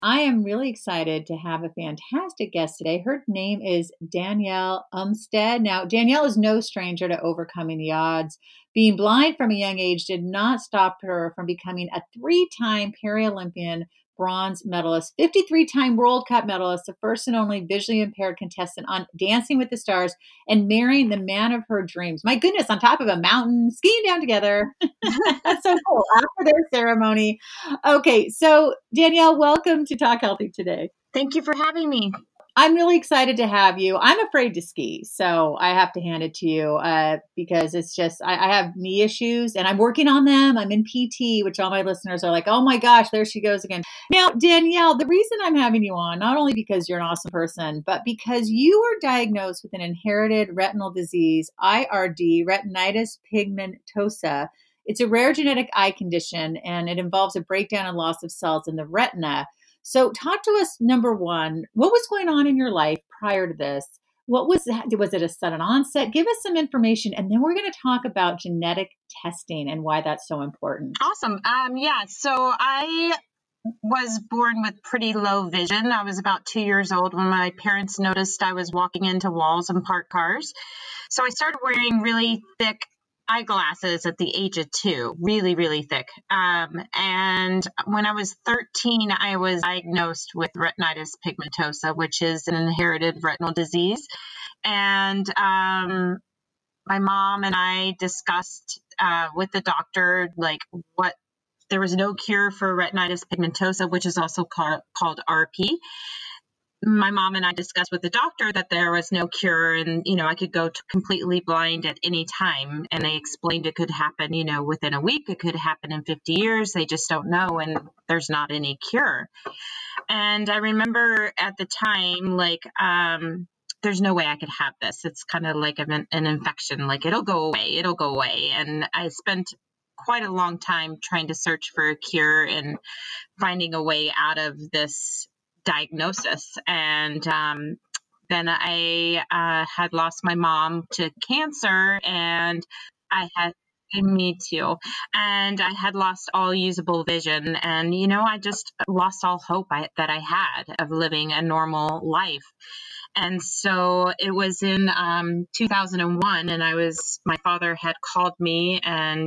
I am really excited to have a fantastic guest today. Her name is Danielle Umstead. Now, Danielle is no stranger to overcoming the odds. Being blind from a young age did not stop her from becoming a 3-time Paralympian bronze medalist, 53-time World Cup medalist, the first and only visually impaired contestant on Dancing with the Stars, and marrying the man of her dreams. My goodness, on top of a mountain, skiing down together. That's so cool. After their ceremony. Okay, so Danielle, welcome to Talk Healthy today. Thank you for having me. I'm really excited to have you. I'm afraid to ski, so I have to hand it to you because it's just, I have knee issues and I'm working on them. I'm in PT, which all my listeners are like, oh my gosh, there she goes again. Now, Danielle, the reason I'm having you on, not only because you're an awesome person, but because you were diagnosed with an inherited retinal disease, IRD, retinitis pigmentosa. It's a rare genetic eye condition, and it involves a breakdown and loss of cells in the retina. So talk to us, number one, what was going on in your life prior to this? What was it a sudden onset? Give us some information, and then we're going to talk about genetic testing and why that's so important. Awesome. So I was born with pretty low vision. I was about 2 years old when my parents noticed I was walking into walls and parked cars. So I started wearing really thick eyeglasses at the age of 2, really, really thick. And when I was 13, I was diagnosed with retinitis pigmentosa, which is an inherited retinal disease. And my mom and I discussed with the doctor, there was no cure for retinitis pigmentosa, which is also called RP. My mom and I discussed with the doctor that there was no cure and, I could go completely blind at any time. And they explained it could happen, within a week. It could happen in 50 years. They just don't know. And there's not any cure. And I remember at the time, there's no way I could have this. It's kind of like an infection. Like, it'll go away. And I spent quite a long time trying to search for a cure and finding a way out of this diagnosis. And then I had lost my mom to cancer, and me too. And I had lost all usable vision. And, I just lost all hope that I had of living a normal life. And so it was in 2001, and my father had called me and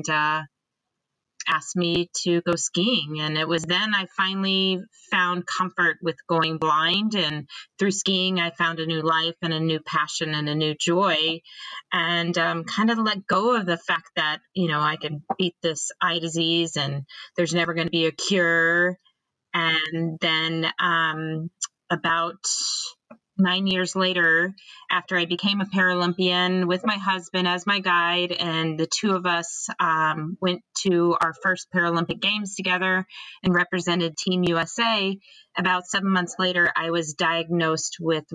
asked me to go skiing. And it was then I finally found comfort with going blind. And through skiing, I found a new life and a new passion and a new joy, and kind of let go of the fact that, I can beat this eye disease and there's never going to be a cure. And then about 9 years later, after I became a Paralympian with my husband as my guide, and the two of us went to our first Paralympic Games together and represented Team USA. About 7 months later, I was diagnosed with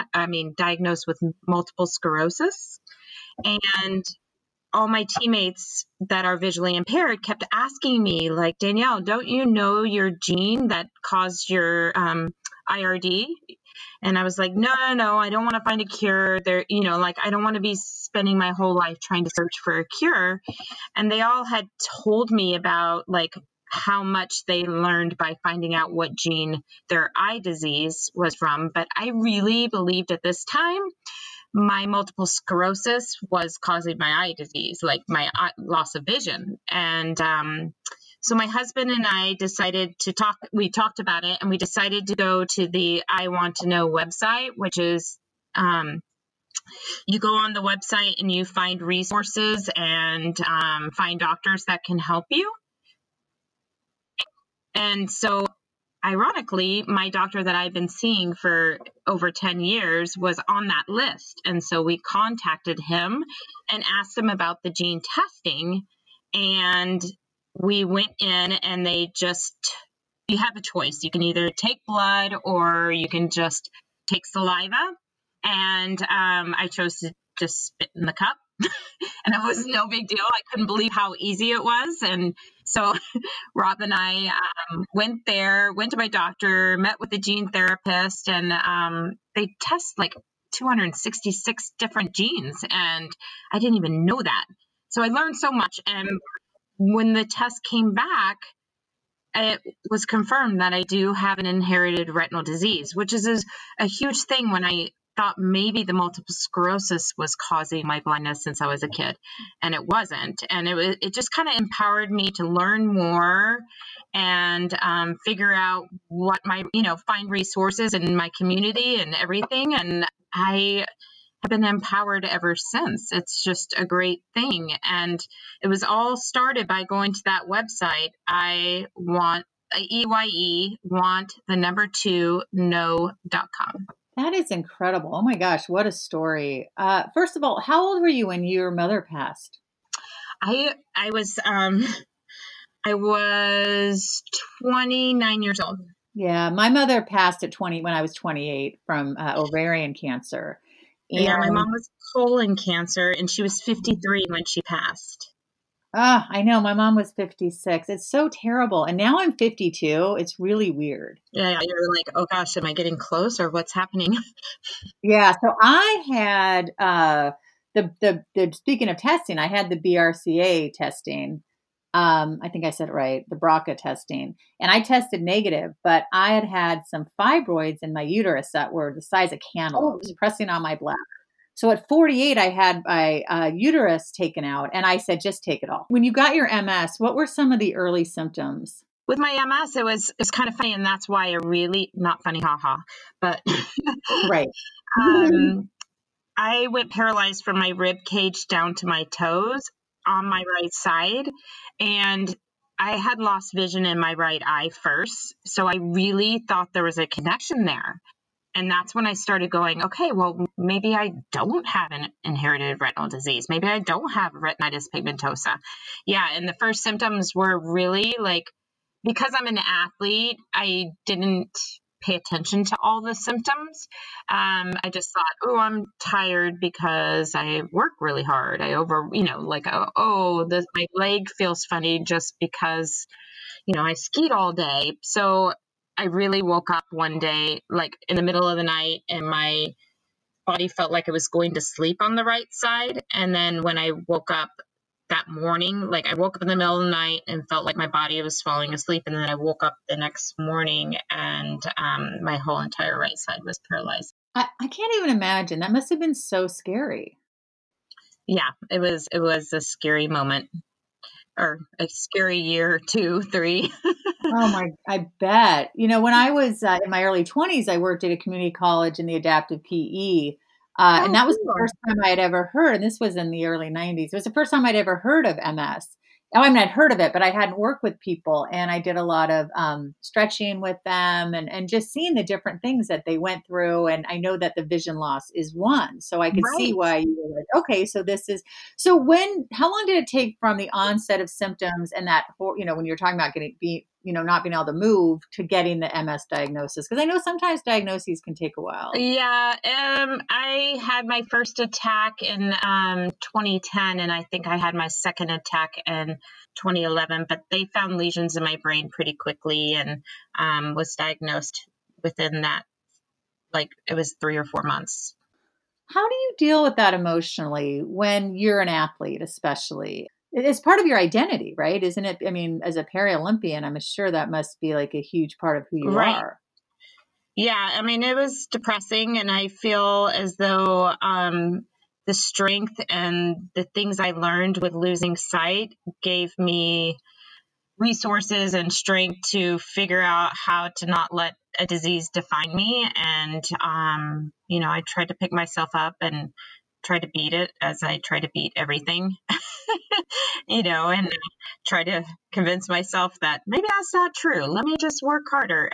multiple sclerosis, and all my teammates that are visually impaired kept asking me, like, Danielle, don't you know your gene that caused your IRD? And I was like, no, I don't want to find a cure there. I don't want to be spending my whole life trying to search for a cure. And they all had told me about how much they learned by finding out what gene their eye disease was from. But I really believed at this time my multiple sclerosis was causing my eye disease, like my loss of vision. And so my husband and I decided to talk. We talked about it, and we decided to go to the I Want to Know website, which is you go on the website and you find resources and find doctors that can help you. And so ironically, my doctor that I've been seeing for over 10 years was on that list. And so we contacted him and asked him about the gene testing. And we went in, and you have a choice. You can either take blood or you can just take saliva. And I chose to just spit in the cup. And it was no big deal. I couldn't believe how easy it was. And so Rob and I went to my doctor, met with the gene therapist, and they test 266 different genes. And I didn't even know that. So I learned so much. And when the test came back, it was confirmed that I do have an inherited retinal disease, which is a huge thing when I thought maybe the multiple sclerosis was causing my blindness since I was a kid, and it wasn't. And it just kind of empowered me to learn more and figure out what find resources in my community and everything. And I have been empowered ever since. It's just a great thing. And it was all started by going to that website. I want EYE want the number 2 no.com. That is incredible. Oh my gosh, what a story. First of all, how old were you when your mother passed? I was 29 years old. Yeah, my mother passed at when I was 28 from ovarian cancer. Yeah, my mom was colon cancer, and she was 53 when she passed. I know. My mom was 56. It's so terrible. And now I'm 52. It's really weird. Yeah, you're like, oh gosh, am I getting close or what's happening? Yeah. So I had the speaking of testing, I had the BRCA testing. I think I said it right, the BRCA testing. And I tested negative, but I had some fibroids in my uterus that were the size of cantaloupes pressing on my bladder. So at 48, I had my uterus taken out, and I said, just take it all. When you got your MS, what were some of the early symptoms? With my MS, it's kind of funny, and that's why not funny, haha, but right. I went paralyzed from my rib cage down to my toes on my right side, and I had lost vision in my right eye first, so I really thought there was a connection there. And that's when I started going, okay, well, maybe I don't have an inherited retinal disease. Maybe I don't have retinitis pigmentosa. Yeah, and the first symptoms were really like, because I'm an athlete, I didn't pay attention to all the symptoms. I just thought, oh, I'm tired because I work really hard. My leg feels funny just because, I skied all day. So I really woke up one day, like in the middle of the night, and my body felt like it was going to sleep on the right side. And then when I woke up that morning, like I woke up in the middle of the night and felt like my body was falling asleep. And then I woke up the next morning and my whole entire right side was paralyzed. I can't even imagine. That must have been so scary. Yeah, it was a scary moment, or a scary year, 2, 3. I bet. When I was in my early 20s, I worked at a community college in the adaptive PE. And that was the first time I had ever heard, and this was in the early 90s. It was the first time I'd ever heard of MS. I'd heard of it, but I hadn't worked with people. And I did a lot of stretching with them and just seeing the different things that they went through. And I know that the vision loss is one. So I could see why you were like, okay, so how long did it take from the onset of symptoms and that, when you're talking about not being able to move to getting the MS diagnosis? Because I know sometimes diagnoses can take a while. Yeah. I had my first attack in 2010, and I think I had my second attack in 2011, but they found lesions in my brain pretty quickly and was diagnosed within that, like it was 3 or 4 months. How do you deal with that emotionally when you're an athlete, especially? It's part of your identity, right? Isn't it? I mean, as a Paralympian, I'm sure that must be like a huge part of who you are. Yeah. I mean, it was depressing, and I feel as though the strength and the things I learned with losing sight gave me resources and strength to figure out how to not let a disease define me. And, I tried to pick myself up and try to beat it as I try to beat everything, and try to convince myself that maybe that's not true. Let me just work harder.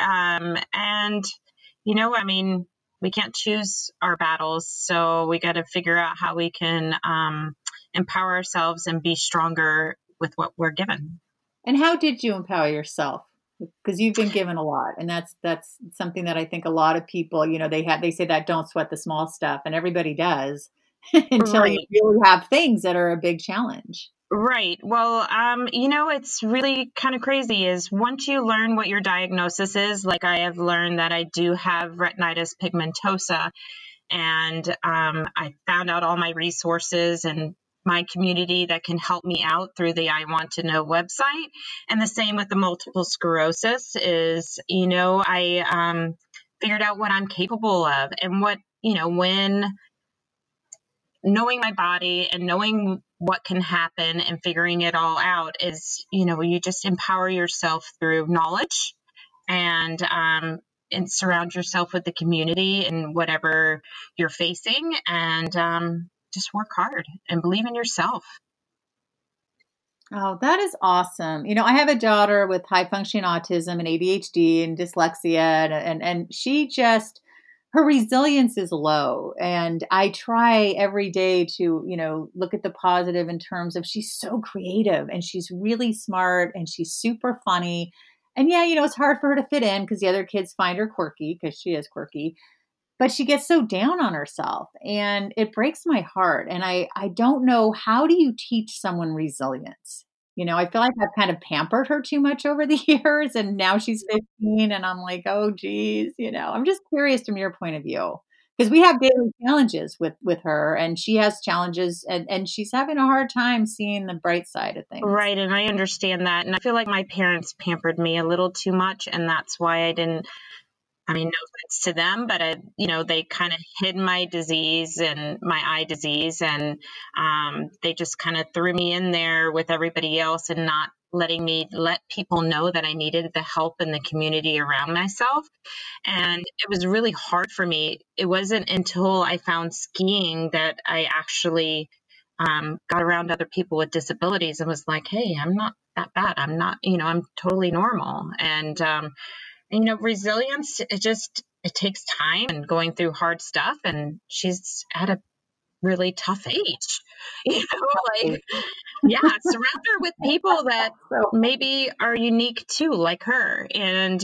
We can't choose our battles. So we got to figure out how we can empower ourselves and be stronger with what we're given. And how did you empower yourself? Because you've been given a lot, and that's something that I think a lot of people, they say that don't sweat the small stuff, and everybody does until you really have things that are a big challenge. Right. Well, it's really kind of crazy is once you learn what your diagnosis is, like I have learned that I do have retinitis pigmentosa, and I found out all my resources and my community that can help me out through the I Want to Know website. And the same with the multiple sclerosis is, I figured out what I'm capable of and what, when knowing my body and knowing what can happen and figuring it all out is, you just empower yourself through knowledge and surround yourself with the community and whatever you're facing and just work hard and believe in yourself. Oh, that is awesome. I have a daughter with high functioning autism and ADHD and dyslexia and she just her resilience is low. And I try every day to, look at the positive in terms of she's so creative and she's really smart and she's super funny. And yeah, it's hard for her to fit in because the other kids find her quirky because she is quirky, but she gets so down on herself and it breaks my heart. And I don't know, how do you teach someone resilience? I feel like I've kind of pampered her too much over the years and now she's 15 and I'm like, oh geez, I'm just curious from your point of view because we have daily challenges with her and she has challenges and she's having a hard time seeing the bright side of things. Right. And I understand that. And I feel like my parents pampered me a little too much. And that's why no offense to them, but they kind of hid my disease and my eye disease, and they just kind of threw me in there with everybody else and not letting me let people know that I needed the help in the community around myself. And it was really hard for me. It wasn't until I found skiing that I actually got around other people with disabilities and was like, hey, I'm not that bad. I'm not, I'm totally normal. And resilience, it takes time and going through hard stuff. And she's at a really tough age, surround her with people that maybe are unique too, like her. And,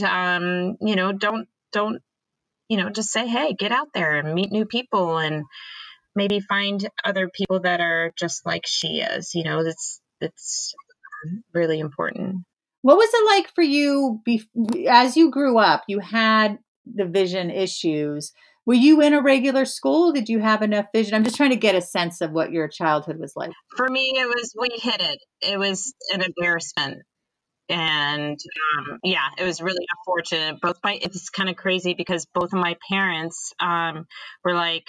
don't, just say, hey, get out there and meet new people and maybe find other people that are just like she is. It's really important. What was it like for you as you grew up? You had the vision issues. Were you in a regular school? Did you have enough vision? I'm just trying to get a sense of what your childhood was like. For me, we hid it. It was an embarrassment. And it was really unfortunate. It's kind of crazy because both of my parents were like,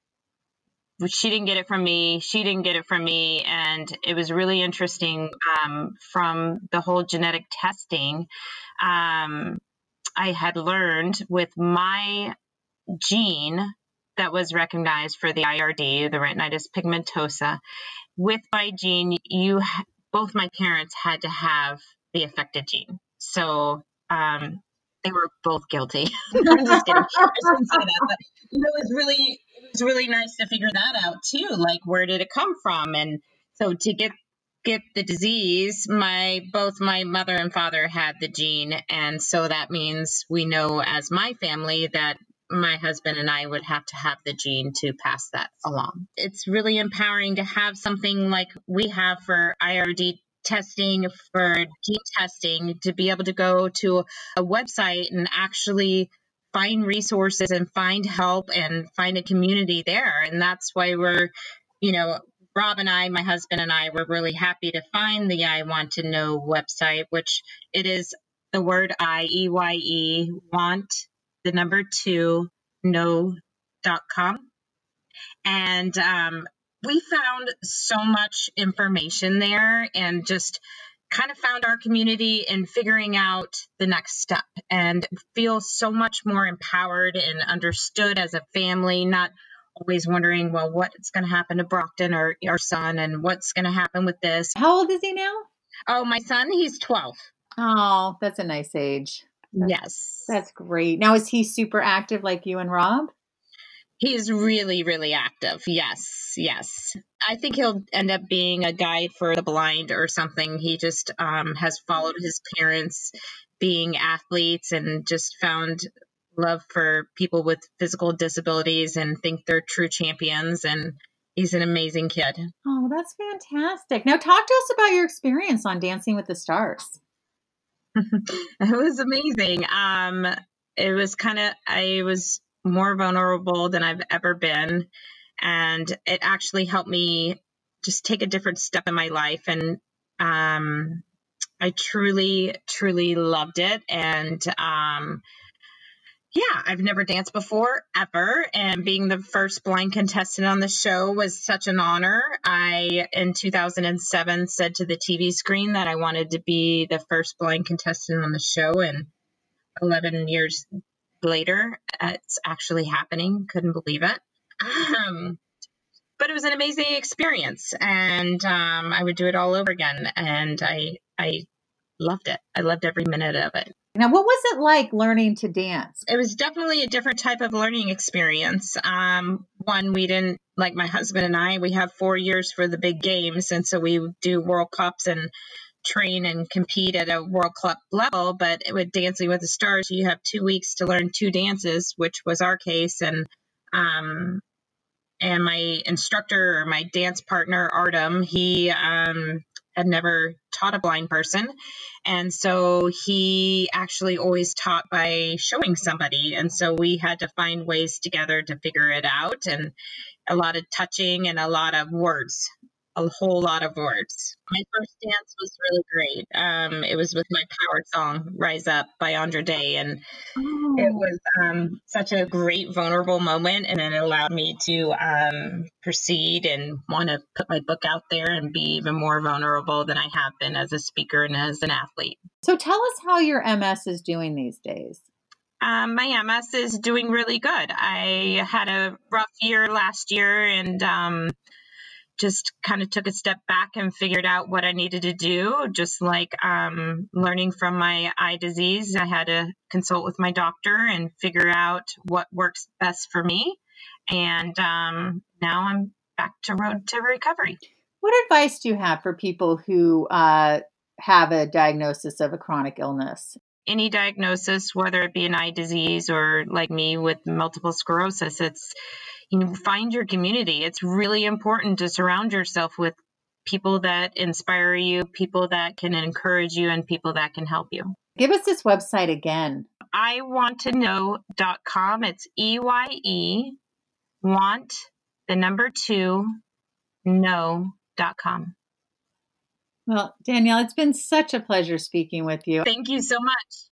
she didn't get it from me. She didn't get it from me. And it was really interesting from the whole genetic testing. I had learned with my gene that was recognized for the IRD, the retinitis pigmentosa, with my gene, both my parents had to have the affected gene. So they were both guilty. I'm just kidding. I shouldn't say that, but it was really nice to figure that out too. Like, where did it come from? And so to get the disease, both my mother and father had the gene, and so that means we know as my family that my husband and I would have to have the gene to pass that along. It's really empowering to have something like we have for IRD testing, for gene testing, to be able to go to a website and actually find resources and find help and find a community there. And that's why we're, Rob and I, my husband and I, were really happy to find the I Want to Know website, which it is the word IEYE, want, the number 2, know.com. And we found so much information there and just kind of found our community and figuring out the next step and feel so much more empowered and understood as a family, not always wondering, well, what's going to happen to Brockton or our son and what's going to happen with this. How old is he now? Oh, my son, he's 12. Oh, that's a nice age. Yes. That's great. Now, is he super active like you and Rob? He's really, really active. Yes. I think he'll end up being a guide for the blind or something. He just has followed his parents being athletes and just found love for people with physical disabilities and think they're true champions. And he's an amazing kid. Oh, that's fantastic. Now talk to us about your experience on Dancing with the Stars. It was amazing. I was more vulnerable than I've ever been. And it actually helped me just take a different step in my life. And I truly, truly loved it. And yeah, I've never danced before, ever. And being the first blind contestant on the show was such an honor. I, in 2007, said to the TV screen that I wanted to be the first blind contestant on the show. And 11 years later, it's actually happening. Couldn't believe it. But it was an amazing experience. And I would do it all over again. And I loved it. I loved every minute of it. Now, what was it like learning to dance? It was definitely a different type of learning experience. One, we didn't, like my husband and I, we have 4 years for the big games. And so we do World Cups and train and compete at a World Cup level. But with Dancing with the Stars, you have 2 weeks to learn 2 dances, which was our case. And my instructor, or my dance partner, Artem, he had never taught a blind person. And so he actually always taught by showing somebody. And so we had to find ways together to figure it out, and a lot of touching and a lot of words, a whole lot of words. My first dance was really great. It was with my power song, Rise Up by Andra Day. And it was such a great, vulnerable moment, and it allowed me to proceed and want to put my book out there and be even more vulnerable than I have been as a speaker and as an athlete. So tell us how your MS is doing these days. My MS is doing really good. I had a rough year last year, and just kind of took a step back and figured out what I needed to do. Just like learning from my eye disease, I had to consult with my doctor and figure out what works best for me. And now I'm back to road to recovery. What advice do you have for people who have a diagnosis of a chronic illness? Any diagnosis, whether it be an eye disease or like me with multiple sclerosis, it's find your community. It's really important to surround yourself with people that inspire you, people that can encourage you, and people that can help you. Give us this website again. iwanttoknow.com. It's EYE, want, the number 2, know.com. Well, Danielle, it's been such a pleasure speaking with you. Thank you so much.